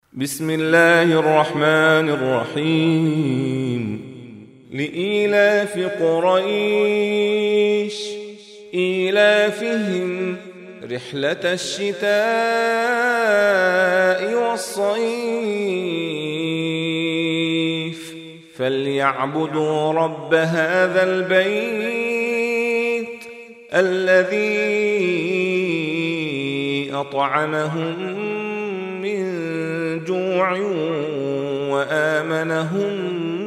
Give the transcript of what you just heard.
بسم الله الرحمن الرحيم لإيلاف قريش إيلافهم رحلة الشتاء والصيف فليعبدوا رب هذا البيت الذي أطعمهم من جوع وآمنهم